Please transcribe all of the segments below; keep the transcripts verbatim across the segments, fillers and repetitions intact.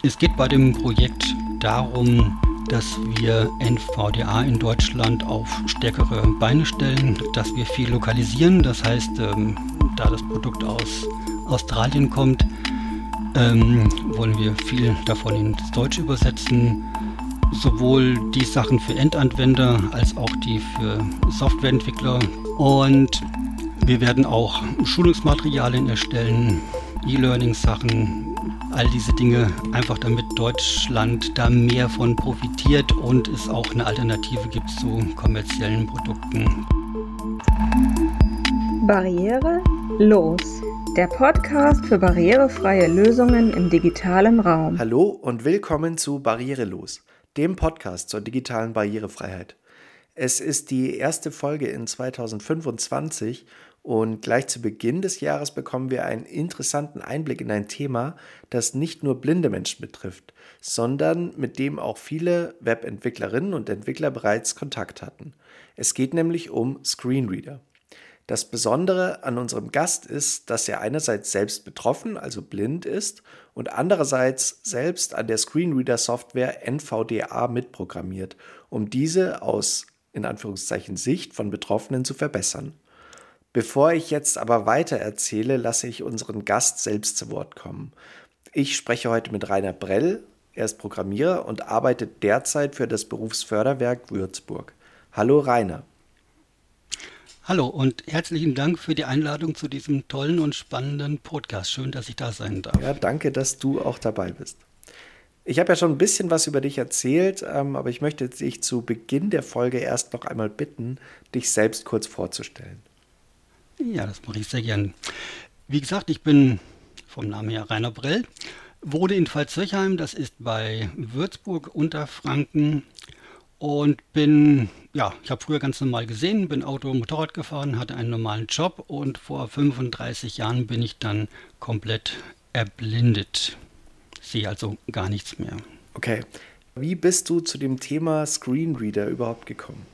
Es geht bei dem Projekt darum, dass wir N V D A in Deutschland auf stärkere Beine stellen, dass wir viel lokalisieren. Das heißt, ähm, da das Produkt aus Australien kommt, ähm, wollen wir viel davon ins Deutsche übersetzen. Sowohl die Sachen für Endanwender als auch die für Softwareentwickler. Und wir werden auch Schulungsmaterialien erstellen, E-Learning-Sachen, all diese Dinge, einfach damit Deutschland da mehr von profitiert und es auch eine Alternative gibt zu kommerziellen Produkten. Barriere los, der Podcast für barrierefreie Lösungen im digitalen Raum. Hallo und willkommen zu Barriere los, dem Podcast zur digitalen Barrierefreiheit. Es ist die erste Folge in zweitausendfünfundzwanzig und gleich zu Beginn des Jahres bekommen wir einen interessanten Einblick in ein Thema, das nicht nur blinde Menschen betrifft, sondern mit dem auch viele Webentwicklerinnen und Entwickler bereits Kontakt hatten. Es geht nämlich um Screenreader. Das Besondere an unserem Gast ist, dass er einerseits selbst betroffen, also blind ist, und andererseits selbst an der Screenreader-Software N V D A mitprogrammiert, um diese aus, in Anführungszeichen, Sicht von Betroffenen zu verbessern. Bevor ich jetzt aber weiter erzähle, lasse ich unseren Gast selbst zu Wort kommen. Ich spreche heute mit Rainer Brell, er ist Programmierer und arbeitet derzeit für das Berufsförderwerk Würzburg. Hallo Rainer. Hallo und herzlichen Dank für die Einladung zu diesem tollen und spannenden Podcast. Schön, dass ich da sein darf. Ja, danke, dass du auch dabei bist. Ich habe ja schon ein bisschen was über dich erzählt, ähm, aber ich möchte dich zu Beginn der Folge erst noch einmal bitten, dich selbst kurz vorzustellen. Ja, das mache ich sehr gern. Wie gesagt, ich bin vom Namen her Rainer Brell, wohne in Pfalz-Zöchheim, das ist bei Würzburg, Unterfranken. Und bin, ja, ich habe früher ganz normal gesehen, bin Auto und Motorrad gefahren, hatte einen normalen Job und vor fünfunddreißig Jahren bin ich dann komplett erblindet. Sehe also gar nichts mehr. Okay. Wie bist du zu dem Thema Screenreader überhaupt gekommen?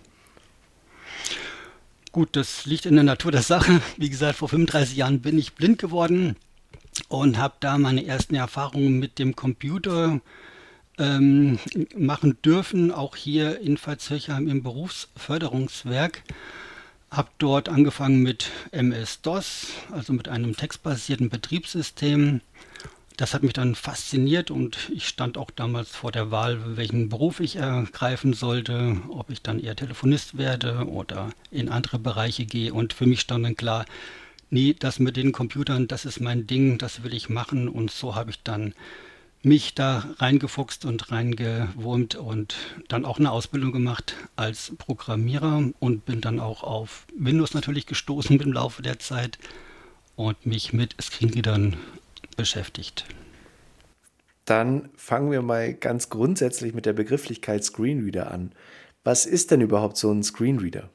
Gut, das liegt in der Natur der Sache. Wie gesagt, vor fünfunddreißig Jahren bin ich blind geworden und habe da meine ersten Erfahrungen mit dem Computer ähm, machen dürfen, auch hier in Pfalz-Zöchheim im Berufsförderungswerk. Habe dort angefangen mit M S-DOS, also mit einem textbasierten Betriebssystem. Das hat mich dann fasziniert und ich stand auch damals vor der Wahl, welchen Beruf ich ergreifen sollte, ob ich dann eher Telefonist werde oder in andere Bereiche gehe. Und für mich stand dann klar, nee, das mit den Computern, das ist mein Ding, das will ich machen. Und so habe ich dann mich da reingefuchst und reingewurmt und dann auch eine Ausbildung gemacht als Programmierer und bin dann auch auf Windows natürlich gestoßen im Laufe der Zeit und mich mit Screenreadern beschäftigt. Dann fangen wir mal ganz grundsätzlich mit der Begrifflichkeit Screenreader an. Was ist denn überhaupt so ein Screenreader?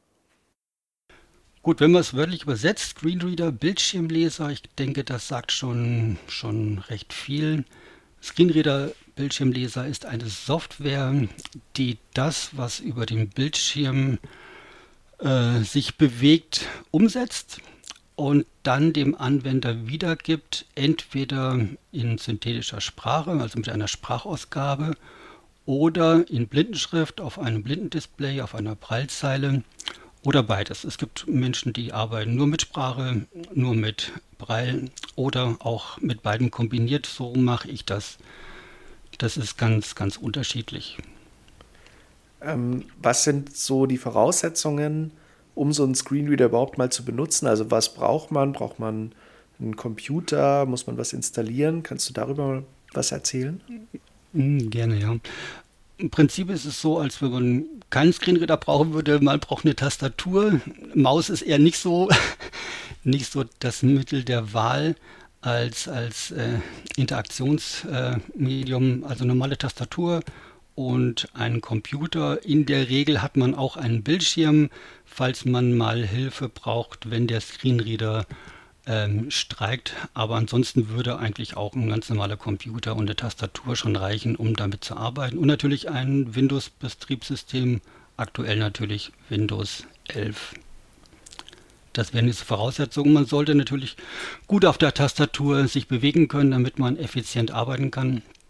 Gut, wenn man es wörtlich übersetzt, Screenreader, Bildschirmleser, ich denke, das sagt schon, schon recht viel. Screenreader, Bildschirmleser ist eine Software, die das, was über den Bildschirm äh, sich bewegt, umsetzt und dann dem Anwender wiedergibt, entweder in synthetischer Sprache, also mit einer Sprachausgabe, oder in Blindenschrift auf einem Blindendisplay, auf einer Braillezeile oder beides. Es gibt Menschen, die arbeiten nur mit Sprache, nur mit Braille oder auch mit beidem kombiniert. So mache ich das. Das ist ganz, ganz unterschiedlich. Ähm, was sind so die Voraussetzungen, um so einen Screenreader überhaupt mal zu benutzen? Also was braucht man? Braucht man einen Computer? Muss man was installieren? Kannst du darüber mal was erzählen? Gerne, ja. Im Prinzip ist es so, als wenn man keinen Screenreader brauchen würde, man braucht eine Tastatur. Maus ist eher nicht so, nicht so das Mittel der Wahl als, als äh, Interaktionsmedium, äh, also normale Tastatur und einen Computer. In der Regel hat man auch einen Bildschirm, falls man mal Hilfe braucht, wenn der Screenreader ähm, streikt. Aber ansonsten würde eigentlich auch ein ganz normaler Computer und eine Tastatur schon reichen, um damit zu arbeiten. Und natürlich ein Windows-Betriebssystem, aktuell natürlich Windows elf. Das wären diese Voraussetzungen. Man sollte natürlich gut auf der Tastatur sich bewegen können, damit man effizient arbeiten kann.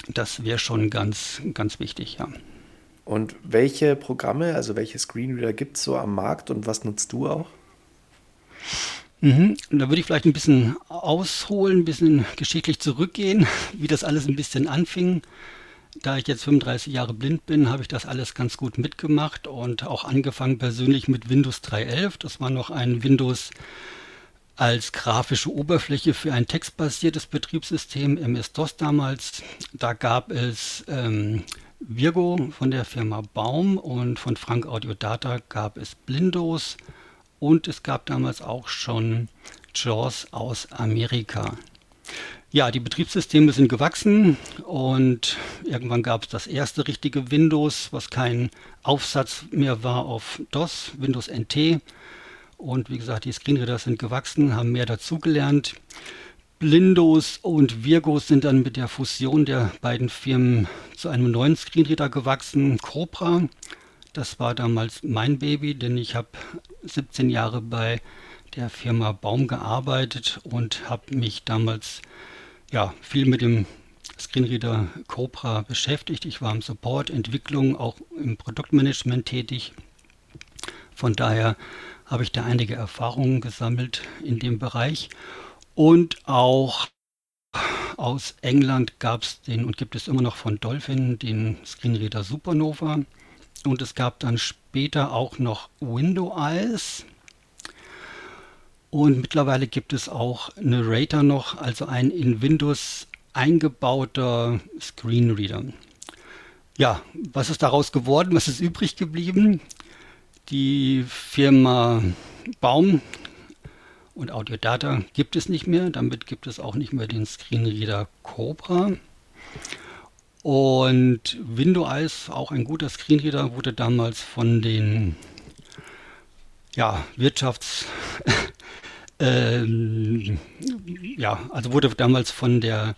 Das wäre schon ganz, ganz wichtig, ja. Und welche Programme, also welche Screenreader gibt es so am Markt und was nutzt du auch? Mhm. Da würde ich vielleicht ein bisschen ausholen, ein bisschen geschichtlich zurückgehen, wie das alles ein bisschen anfing. Da ich jetzt fünfunddreißig Jahre blind bin, habe ich das alles ganz gut mitgemacht und auch angefangen persönlich mit Windows drei Punkt elf. Das war noch ein Windows als grafische Oberfläche für ein textbasiertes Betriebssystem, M S-DOS damals. Da gab es ähm, Virgo von der Firma Baum und von Frank Audio Data gab es Blindos und es gab damals auch schon JAWS aus Amerika. Ja, die Betriebssysteme sind gewachsen und irgendwann gab es das erste richtige Windows, was kein Aufsatz mehr war auf DOS, Windows N T. Und wie gesagt, die Screenreader sind gewachsen, haben mehr dazugelernt. Blindos und Virgo sind dann mit der Fusion der beiden Firmen zu einem neuen Screenreader gewachsen, Cobra. Das war damals mein Baby, denn ich habe siebzehn Jahre bei der Firma Baum gearbeitet und habe mich damals ja, viel mit dem Screenreader Cobra beschäftigt. Ich war im Support, Entwicklung, auch im Produktmanagement tätig. Von daher habe ich da einige Erfahrungen gesammelt in dem Bereich. Und auch aus England gab es den und gibt es immer noch von Dolphin den Screenreader Supernova. Und es gab dann später auch noch Window-Eyes. Und mittlerweile gibt es auch Narrator noch, also ein in Windows eingebauter Screenreader. Ja, was ist daraus geworden? Was ist übrig geblieben? Die Firma Baum und Audio Data gibt es nicht mehr. Damit gibt es auch nicht mehr den Screenreader Cobra. Und Window-Eyes, auch ein guter Screenreader, wurde damals von den ja, Wirtschafts... ähm, ja, also wurde damals von der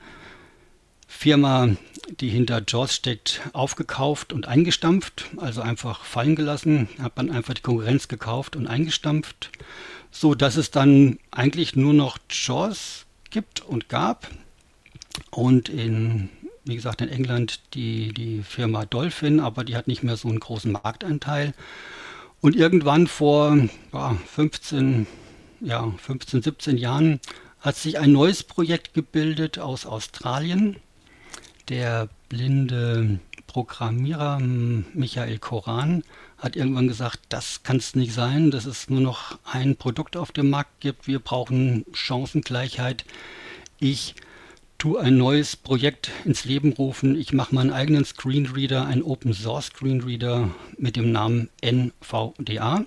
Firma, die hinter JAWS steckt, aufgekauft und eingestampft, also einfach fallen gelassen, hat man einfach die Konkurrenz gekauft und eingestampft, so dass es dann eigentlich nur noch JAWS gibt und gab und in, wie gesagt, in England die, die Firma Dolphin, aber die hat nicht mehr so einen großen Marktanteil und irgendwann vor ja, fünfzehn, ja, fünfzehn, siebzehn Jahren hat sich ein neues Projekt gebildet aus Australien. Der blinde Programmierer Michael Koran hat irgendwann gesagt, das kann es nicht sein, dass es nur noch ein Produkt auf dem Markt gibt. Wir brauchen Chancengleichheit. Ich tue ein neues Projekt ins Leben rufen. Ich mache meinen eigenen Screenreader, einen Open Source Screenreader mit dem Namen N V D A.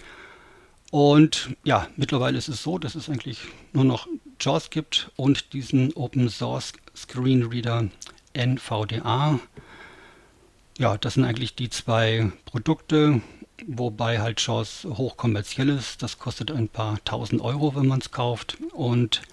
Und ja, mittlerweile ist es so, dass es eigentlich nur noch JAWS gibt und diesen Open Source Screenreader N V D A. Ja, das sind eigentlich die zwei Produkte, wobei halt JAWS hochkommerziell ist. Das kostet ein paar tausend Euro, wenn man es kauft. Und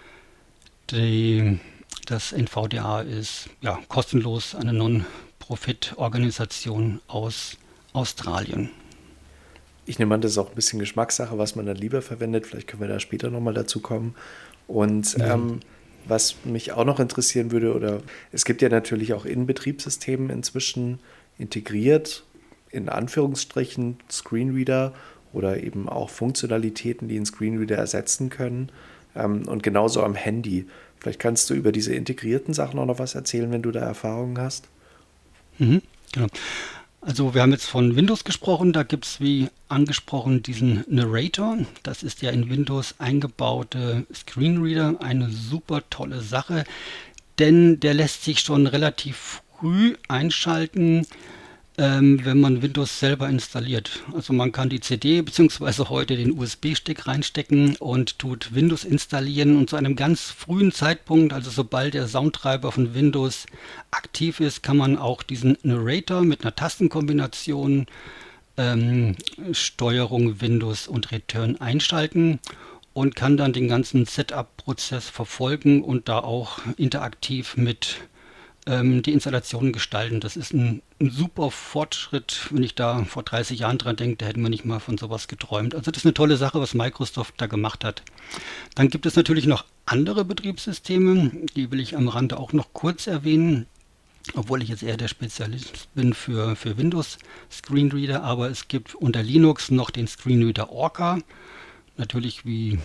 die, das N V D A ist ja kostenlos, eine Non-Profit-Organisation aus Australien. Ich nehme an, das ist auch ein bisschen Geschmackssache, was man dann lieber verwendet. Vielleicht können wir da später nochmal dazu kommen. Und ja. ähm, was mich auch noch interessieren würde, oder es gibt ja natürlich auch in Betriebssystemen inzwischen integriert, in Anführungsstrichen, Screenreader oder eben auch Funktionalitäten, die einen Screenreader ersetzen können. Ähm, und genauso am Handy. Vielleicht kannst du über diese integrierten Sachen auch noch was erzählen, wenn du da Erfahrungen hast. Mhm, genau. Also wir haben jetzt von Windows gesprochen, da gibt es wie angesprochen diesen Narrator. Das ist ja in Windows eingebaute Screenreader, eine super tolle Sache, denn der lässt sich schon relativ früh einschalten, ähm, wenn man Windows selber installiert. Also man kann die C D bzw. heute den U S B-Stick reinstecken und tut Windows installieren und zu einem ganz frühen Zeitpunkt, also sobald der Soundtreiber von Windows aktiv ist, kann man auch diesen Narrator mit einer Tastenkombination ähm, Steuerung Windows und Return einschalten und kann dann den ganzen Setup-Prozess verfolgen und da auch interaktiv mit die Installation gestalten. Das ist ein, ein super Fortschritt. Wenn ich da vor dreißig Jahren dran denke, da hätten wir nicht mal von sowas geträumt. Also das ist eine tolle Sache, was Microsoft da gemacht hat. Dann gibt es natürlich noch andere Betriebssysteme, die will ich am Rande auch noch kurz erwähnen. obwohl ich jetzt eher der Spezialist bin für, für Windows Screenreader, aber es gibt unter Linux noch den Screenreader Orca, natürlich wie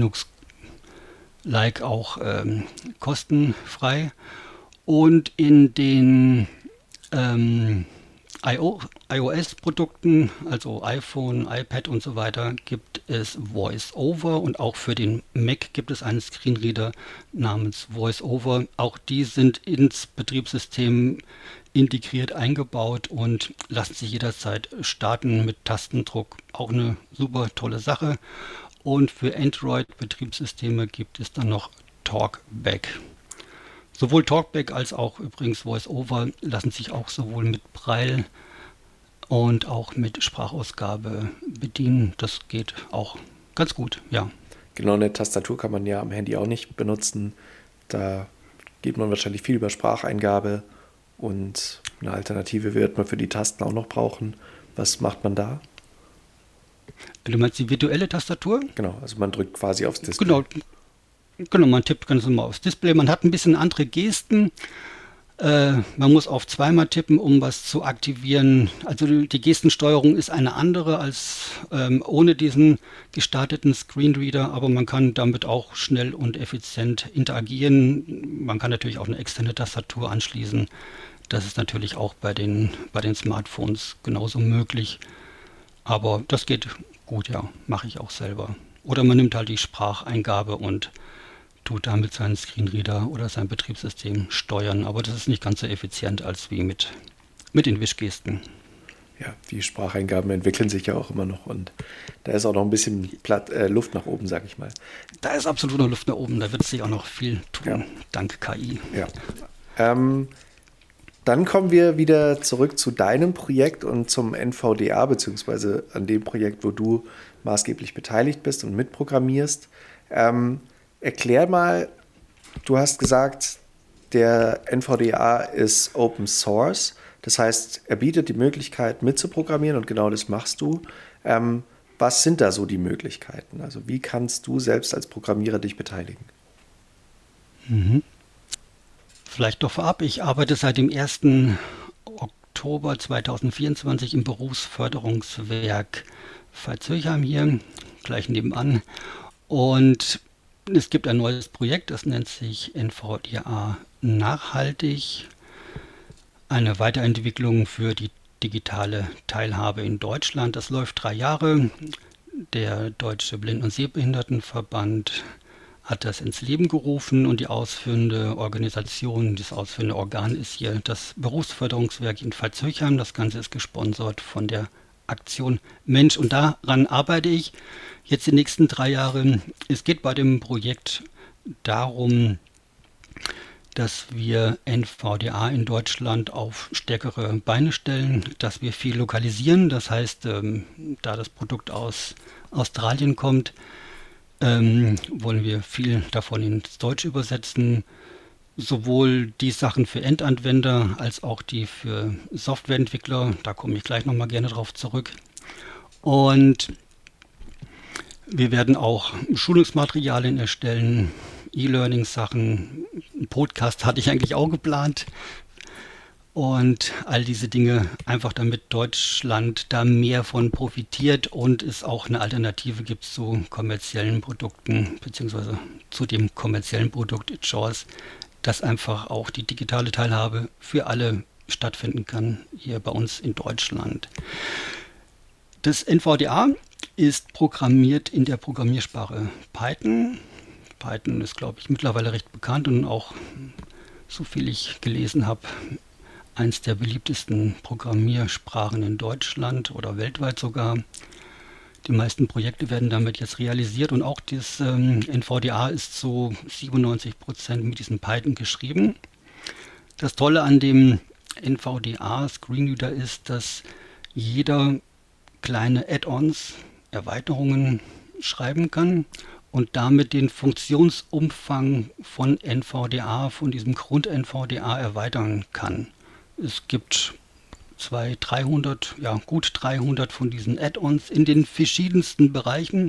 Linux-like auch ähm, kostenfrei. Und in den ähm, iOS-Produkten, also iPhone, iPad und so weiter, gibt es VoiceOver und auch für den Mac gibt es einen Screenreader namens VoiceOver. Auch die sind ins Betriebssystem integriert eingebaut und lassen sich jederzeit starten mit Tastendruck. Auch eine super tolle Sache. Und für Android-Betriebssysteme gibt es dann noch TalkBack. Sowohl TalkBack als auch übrigens VoiceOver lassen sich auch sowohl mit Braille und auch mit Sprachausgabe bedienen. Das geht auch ganz gut, ja. Genau, eine Tastatur kann man ja am Handy auch nicht benutzen. Da geht man wahrscheinlich viel über Spracheingabe und eine Alternative wird man für die Tasten auch noch brauchen. Was macht man da? Du meinst die virtuelle Tastatur? Genau, also man drückt quasi aufs Display. Genau. Genau, man tippt ganz normal aufs Display. Man hat ein bisschen andere Gesten. Äh, man muss auf zweimal tippen, um was zu aktivieren. Also die, die Gestensteuerung ist eine andere als ähm, ohne diesen gestarteten Screenreader, aber man kann damit auch schnell und effizient interagieren. Man kann natürlich auch eine externe Tastatur anschließen. Das ist natürlich auch bei den, bei den Smartphones genauso möglich. Aber das geht gut, ja, mache ich auch selber. Oder man nimmt halt die Spracheingabe und tut damit seinen Screenreader oder sein Betriebssystem steuern. Aber das ist nicht ganz so effizient als wie mit, mit den Wischgesten. Ja, die Spracheingaben entwickeln sich ja auch immer noch und da ist auch noch ein bisschen Platt, äh, Luft nach oben, sag ich mal. Da ist absolut noch Luft nach oben, da wird sich auch noch viel tun, ja. Dank K I. Ja. Ähm, dann kommen wir wieder zurück zu deinem Projekt und zum N V D A, beziehungsweise an dem Projekt, wo du maßgeblich beteiligt bist und mitprogrammierst. Ähm, erklär mal, du hast gesagt, der N V D A ist Open Source. Das heißt, er bietet die Möglichkeit mitzuprogrammieren und genau das machst du. Ähm, was sind da so die Möglichkeiten? Also wie kannst du selbst als Programmierer dich beteiligen? Mhm. Vielleicht doch vorab, ich arbeite seit dem ersten Oktober zweitausendvierundzwanzig im Berufsförderungswerk Veitshöchheim hier, gleich nebenan. Und es gibt ein neues Projekt, das nennt sich N V D A Nachhaltig. Eine Weiterentwicklung für die digitale Teilhabe in Deutschland. Das läuft drei Jahre. Der Deutsche Blinden- und Sehbehindertenverband hat das ins Leben gerufen und die ausführende Organisation, das ausführende Organ ist hier das Berufsförderungswerk in Veitshöchheim. Das Ganze ist gesponsert von der Aktion Mensch und daran arbeite ich jetzt die nächsten drei Jahre. Es geht bei dem Projekt darum, dass wir N V D A in Deutschland auf stärkere Beine stellen, dass wir viel lokalisieren. Das heißt, ähm, da das Produkt aus Australien kommt, ähm, wollen wir viel davon ins Deutsche übersetzen. Sowohl die Sachen für Endanwender als auch die für Softwareentwickler. Da komme ich gleich nochmal gerne drauf zurück. Und wir werden auch Schulungsmaterialien erstellen, E-Learning-Sachen, einen Podcast hatte ich eigentlich auch geplant. Und all diese Dinge, einfach damit Deutschland da mehr von profitiert und es auch eine Alternative gibt zu kommerziellen Produkten, beziehungsweise zu dem kommerziellen Produkt JAWS, dass einfach auch die digitale Teilhabe für alle stattfinden kann, hier bei uns in Deutschland. Das N V D A ist programmiert in der Programmiersprache Python. Python ist, glaube ich, mittlerweile recht bekannt und auch, so viel ich gelesen habe, eins der beliebtesten Programmiersprachen in Deutschland oder weltweit sogar. Die meisten Projekte werden damit jetzt realisiert und auch das ähm, N V D A ist zu siebenundneunzig Prozent mit diesem Python geschrieben. Das Tolle an dem N V D A Screenreader ist, dass jeder kleine Add-ons, Erweiterungen schreiben kann und damit den Funktionsumfang von N V D A, von diesem Grund-N V D A erweitern kann. Es gibt zweihundert, dreihundert, ja gut dreihundert von diesen Add-ons in den verschiedensten Bereichen,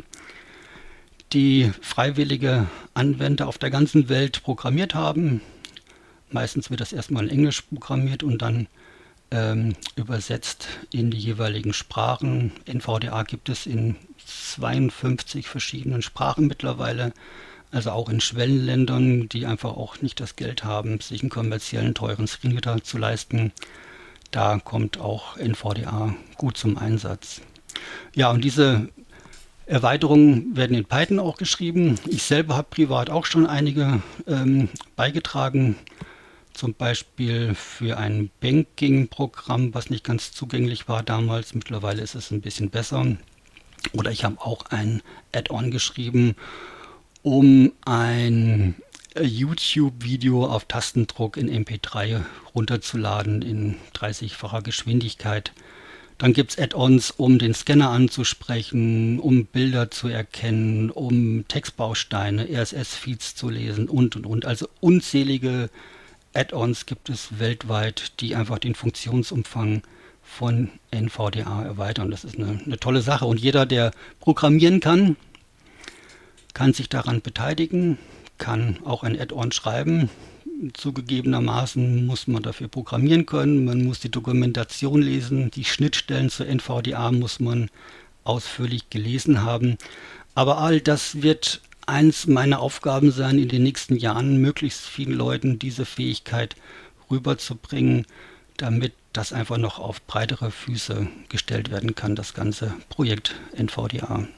die freiwillige Anwender auf der ganzen Welt programmiert haben. Meistens wird das erstmal in Englisch programmiert und dann ähm, übersetzt in die jeweiligen Sprachen. N V D A gibt es in zweiundfünfzig verschiedenen Sprachen mittlerweile, also auch in Schwellenländern, die einfach auch nicht das Geld haben, sich einen kommerziellen teuren Screenreader zu leisten. Da kommt auch N V D A gut zum Einsatz. Ja, und diese Erweiterungen werden in Python auch geschrieben. Ich selber habe privat auch schon einige ähm, beigetragen, zum Beispiel für ein Banking-Programm, was nicht ganz zugänglich war damals. Mittlerweile ist es ein bisschen besser. Oder ich habe auch ein Add-on geschrieben, um ein YouTube-Video auf Tastendruck in M P drei runterzuladen in dreißigfacher Geschwindigkeit. Dann gibt es Add-ons, um den Scanner anzusprechen, um Bilder zu erkennen, um Textbausteine, R S S-Feeds zu lesen und, und, und. Also unzählige Add-ons gibt es weltweit, die einfach den Funktionsumfang von N V D A erweitern. Das ist eine, eine tolle Sache. Und jeder, der programmieren kann, kann sich daran beteiligen, kann auch ein Add-on schreiben. Zugegebenermaßen muss man dafür programmieren können, man muss die Dokumentation lesen, die Schnittstellen zur N V D A muss man ausführlich gelesen haben. Aber all das wird eins meiner Aufgaben sein, in den nächsten Jahren möglichst vielen Leuten diese Fähigkeit rüberzubringen, damit das einfach noch auf breitere Füße gestellt werden kann, das ganze Projekt N V D A.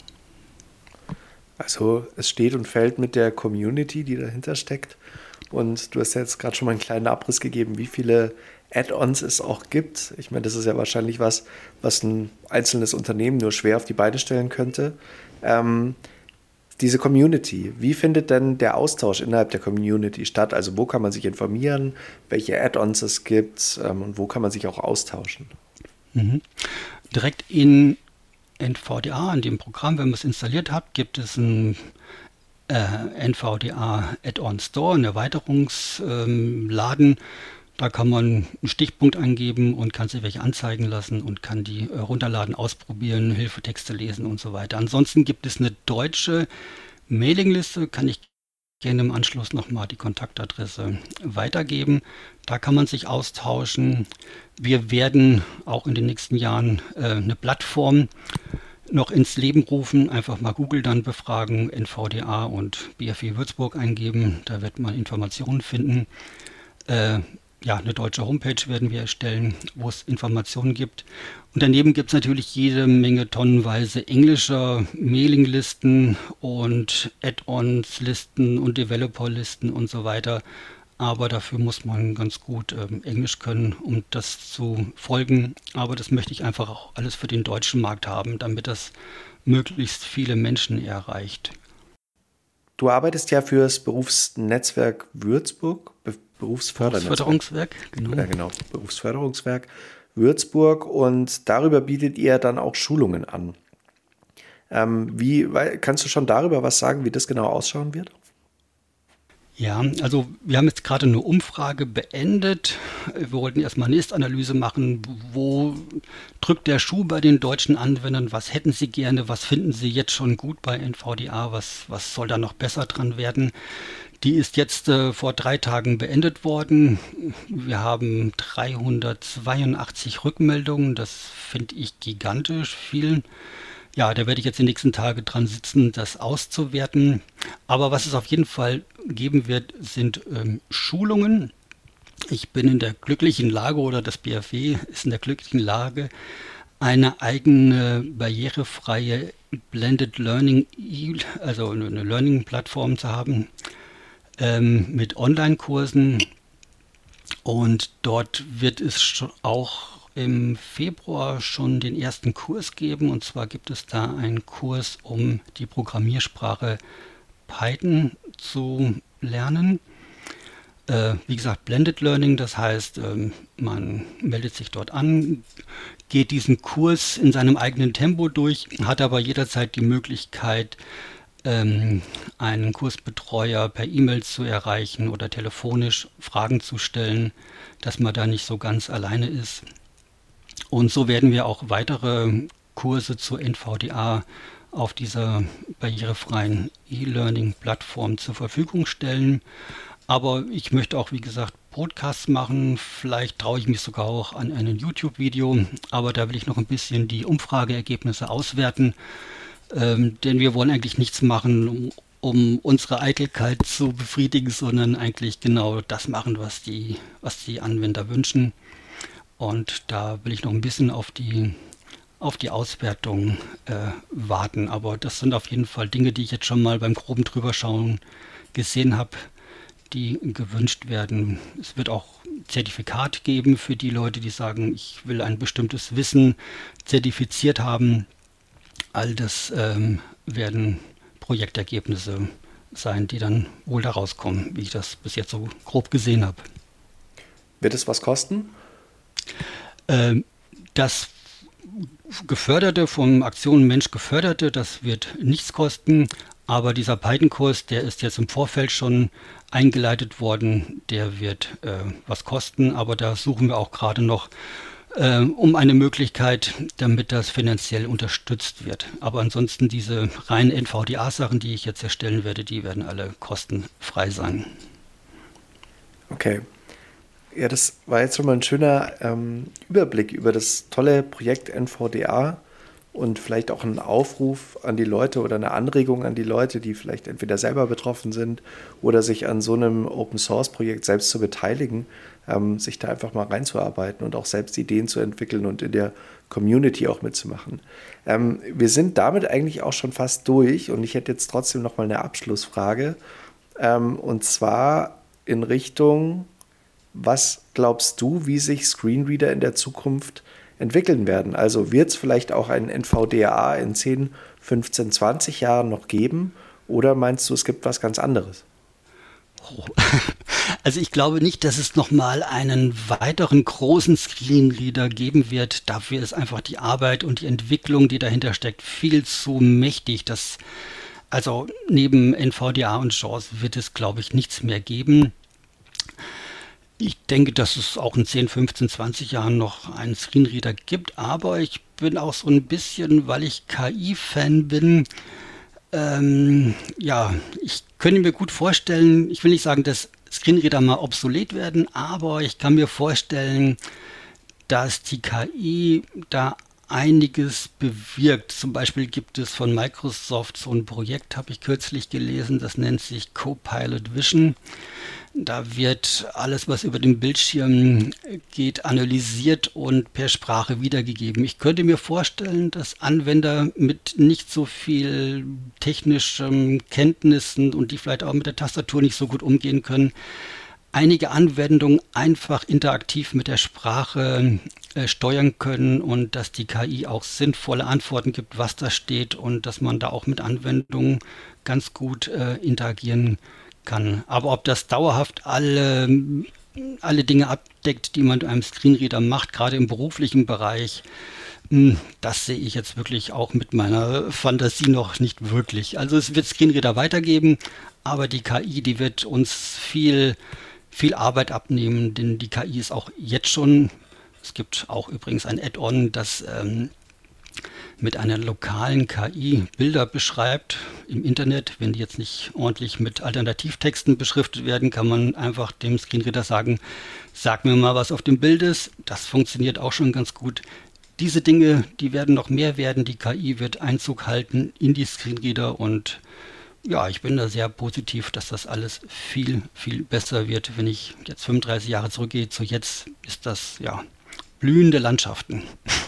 Also es steht und fällt mit der Community, die dahinter steckt. Und du hast ja jetzt gerade schon mal einen kleinen Abriss gegeben, wie viele Add-ons es auch gibt. Ich meine, das ist ja wahrscheinlich was, was ein einzelnes Unternehmen nur schwer auf die Beine stellen könnte. Ähm, diese Community, wie findet denn der Austausch innerhalb der Community statt? Also wo kann man sich informieren, welche Add-ons es gibt ähm, und wo kann man sich auch austauschen? Mhm. Direkt in N V D A, in dem Programm, wenn man es installiert hat, gibt es ein äh, N V D A Add-on Store, einen Erweiterungsladen. Ähm, da kann man einen Stichpunkt eingeben und kann sich welche anzeigen lassen und kann die äh, runterladen, ausprobieren, Hilfetexte lesen und so weiter. Ansonsten gibt es eine deutsche Mailingliste, kann ich gerne im Anschluss nochmal die Kontaktadresse weitergeben. Da kann man sich austauschen. Wir werden auch in den nächsten Jahren äh, eine Plattform noch ins Leben rufen. Einfach mal Google dann befragen, N V D A und B F W Würzburg eingeben. Da wird man Informationen finden. Äh, ja, eine deutsche Homepage werden wir erstellen, wo es Informationen gibt. Und daneben gibt es natürlich jede Menge tonnenweise englischer Mailinglisten und Add-ons-Listen und Developer-Listen und so weiter. Aber dafür muss man ganz gut ähm, Englisch können, um das zu folgen. Aber das möchte ich einfach auch alles für den deutschen Markt haben, damit das möglichst viele Menschen erreicht. Du arbeitest ja für das Berufsnetzwerk Würzburg, Be- Berufsfördernetzwerk. Berufsförderungswerk, genau. Ja, genau, Berufsförderungswerk Würzburg, und darüber bietet ihr dann auch Schulungen an. Ähm, wie, kannst du schon darüber was sagen, wie das genau ausschauen wird? Ja, also wir haben jetzt gerade eine Umfrage beendet. Wir wollten erstmal eine Ist-Analyse machen. Wo drückt der Schuh bei den deutschen Anwendern? Was hätten sie gerne? Was finden sie jetzt schon gut bei N V D A? Was, was soll da noch besser dran werden? Die ist jetzt äh, vor drei Tagen beendet worden. Wir haben dreihundertzweiundachtzig Rückmeldungen. Das finde ich gigantisch viel. Ja, da werde ich jetzt die nächsten Tage dran sitzen, das auszuwerten. Aber was es auf jeden Fall geben wird, sind ähm, Schulungen. Ich bin in der glücklichen Lage, oder das B F W ist in der glücklichen Lage, eine eigene barrierefreie Blended Learning, also eine Learning-Plattform zu haben ähm, mit Online-Kursen. Und dort wird es auch im Februar schon den ersten Kurs geben, und zwar gibt es da einen Kurs, um die Programmiersprache Python zu lernen. Äh, wie gesagt, Blended Learning, das heißt, ähm, man meldet sich dort an, geht diesen Kurs in seinem eigenen Tempo durch, hat aber jederzeit die Möglichkeit, ähm, einen Kursbetreuer per E-Mail zu erreichen oder telefonisch Fragen zu stellen, dass man da nicht so ganz alleine ist. Und so werden wir auch weitere Kurse zur N V D A auf dieser barrierefreien E-Learning-Plattform zur Verfügung stellen. Aber ich möchte auch, wie gesagt, Podcasts machen. Vielleicht traue ich mich sogar auch an ein YouTube-Video, aber da will ich noch ein bisschen die Umfrageergebnisse auswerten, ähm, denn wir wollen eigentlich nichts machen, um, um unsere Eitelkeit zu befriedigen, sondern eigentlich genau das machen, was die, was die Anwender wünschen. Und da will ich noch ein bisschen auf die auf die Auswertung äh, warten. Aber das sind auf jeden Fall Dinge, die ich jetzt schon mal beim groben Drüberschauen gesehen habe, die gewünscht werden. Es wird auch Zertifikat geben für die Leute, die sagen, ich will ein bestimmtes Wissen zertifiziert haben. All das ähm, werden Projektergebnisse sein, die dann wohl da rauskommen, wie ich das bis jetzt so grob gesehen habe. Wird es was kosten? Ähm, das Geförderte, vom Aktion Mensch geförderte, das wird nichts kosten, aber dieser Python-Kurs, der ist jetzt im Vorfeld schon eingeleitet worden, der wird äh, was kosten, aber da suchen wir auch gerade noch äh, um eine Möglichkeit, damit das finanziell unterstützt wird. Aber ansonsten diese reinen N V D A-Sachen, die ich jetzt erstellen werde, die werden alle kostenfrei sein. Okay. Ja, das war jetzt schon mal ein schöner ähm, Überblick über das tolle Projekt N V D A und vielleicht auch ein Aufruf an die Leute oder eine Anregung an die Leute, die vielleicht entweder selber betroffen sind oder sich an so einem Open-Source-Projekt selbst zu beteiligen, ähm, sich da einfach mal reinzuarbeiten und auch selbst Ideen zu entwickeln und in der Community auch mitzumachen. Ähm, wir sind damit eigentlich auch schon fast durch und ich hätte jetzt trotzdem noch mal eine Abschlussfrage ähm, und zwar in Richtung: Was glaubst du, wie sich Screenreader in der Zukunft entwickeln werden? Also wird es vielleicht auch einen N V D A in zehn, fünfzehn, zwanzig Jahren noch geben? Oder meinst du, es gibt was ganz anderes? Also ich glaube nicht, dass es nochmal einen weiteren großen Screenreader geben wird. Dafür ist einfach die Arbeit und die Entwicklung, die dahinter steckt, viel zu mächtig. Das, also neben N V D A und JAWS wird es, glaube ich, nichts mehr geben. Ich denke, dass es auch in zehn, fünfzehn, zwanzig Jahren noch einen Screenreader gibt, aber ich bin auch so ein bisschen, weil ich K I-Fan bin, ähm, ja, ich könnte mir gut vorstellen, ich will nicht sagen, dass Screenreader mal obsolet werden, aber ich kann mir vorstellen, dass die K I da einiges bewirkt. Zum Beispiel gibt es von Microsoft so ein Projekt, habe ich kürzlich gelesen, das nennt sich Copilot Vision. Da wird alles, was über den Bildschirm geht, analysiert und per Sprache wiedergegeben. Ich könnte mir vorstellen, dass Anwender mit nicht so viel technischen Kenntnissen und die vielleicht auch mit der Tastatur nicht so gut umgehen können, einige Anwendungen einfach interaktiv mit der Sprache äh, steuern können und dass die K I auch sinnvolle Antworten gibt, was da steht und dass man da auch mit Anwendungen ganz gut äh, interagieren kann. Aber ob das dauerhaft alle, alle Dinge abdeckt, die man mit einem Screenreader macht, gerade im beruflichen Bereich, das sehe ich jetzt wirklich auch mit meiner Fantasie noch nicht wirklich. Also es wird Screenreader weitergeben, aber die K I, die wird uns viel, viel Arbeit abnehmen, denn die K I ist auch jetzt schon, es gibt auch übrigens ein Add-on, das ähm, mit einer lokalen K I Bilder beschreibt im Internet. Wenn die jetzt nicht ordentlich mit Alternativtexten beschriftet werden, kann man einfach dem Screenreader sagen, sag mir mal, was auf dem Bild ist. Das funktioniert auch schon ganz gut. Diese Dinge, die werden noch mehr werden. Die K I wird Einzug halten in die Screenreader und ja, ich bin da sehr positiv, dass das alles viel, viel besser wird. Wenn ich jetzt fünfunddreißig Jahre zurückgehe zu jetzt, ist das ja blühende Landschaften.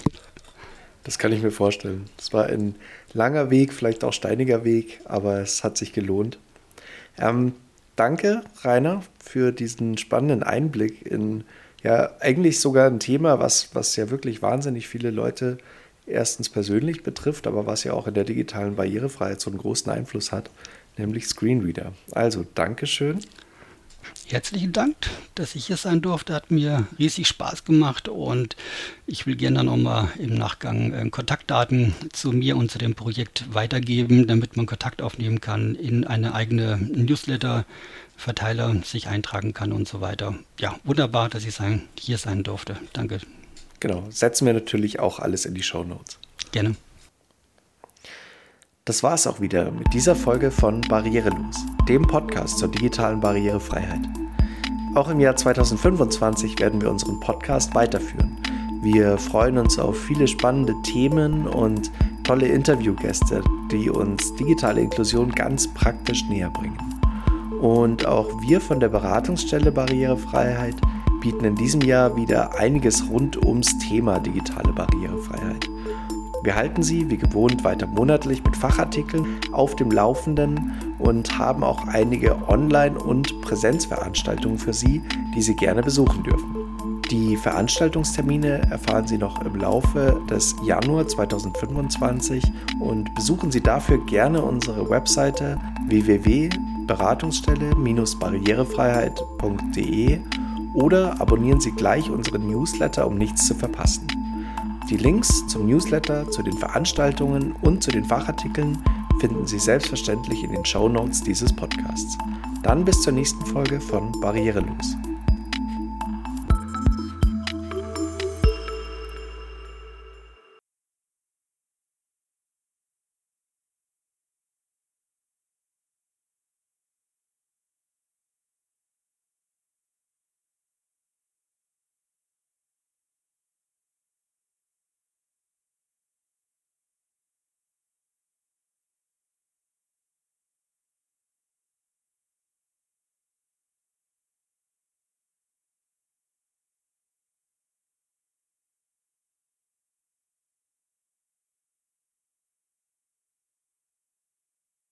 Das kann ich mir vorstellen. Das war ein langer Weg, vielleicht auch steiniger Weg, aber es hat sich gelohnt. Ähm, danke, Rainer, für diesen spannenden Einblick in ja eigentlich sogar ein Thema, was, was ja wirklich wahnsinnig viele Leute erstens persönlich betrifft, aber was ja auch in der digitalen Barrierefreiheit so einen großen Einfluss hat, nämlich Screenreader. Also, Dankeschön. Herzlichen Dank, dass ich hier sein durfte. Hat mir riesig Spaß gemacht und ich will gerne nochmal im Nachgang äh, Kontaktdaten zu mir und zu dem Projekt weitergeben, damit man Kontakt aufnehmen kann, in eine eigene Newsletter-Verteiler sich eintragen kann und so weiter. Ja, wunderbar, dass ich sein, hier sein durfte. Danke. Genau, setzen wir natürlich auch alles in die Shownotes. Gerne. Das war es auch wieder mit dieser Folge von Barrierelos, dem Podcast zur digitalen Barrierefreiheit. Auch im Jahr zweitausendfünfundzwanzig werden wir unseren Podcast weiterführen. Wir freuen uns auf viele spannende Themen und tolle Interviewgäste, die uns digitale Inklusion ganz praktisch näher bringen. Und auch wir von der Beratungsstelle Barrierefreiheit bieten in diesem Jahr wieder einiges rund ums Thema digitale Barrierefreiheit. Wir halten Sie wie gewohnt weiter monatlich mit Fachartikeln auf dem Laufenden und haben auch einige Online- und Präsenzveranstaltungen für Sie, die Sie gerne besuchen dürfen. Die Veranstaltungstermine erfahren Sie noch im Laufe des Januar zweitausendfünfundzwanzig und besuchen Sie dafür gerne unsere Webseite w w w punkt beratungsstelle Bindestrich barrierefreiheit punkt d e oder abonnieren Sie gleich unseren Newsletter, um nichts zu verpassen. Die Links zum Newsletter, zu den Veranstaltungen und zu den Fachartikeln finden Sie selbstverständlich in den Shownotes dieses Podcasts. Dann bis zur nächsten Folge von Barrierelos.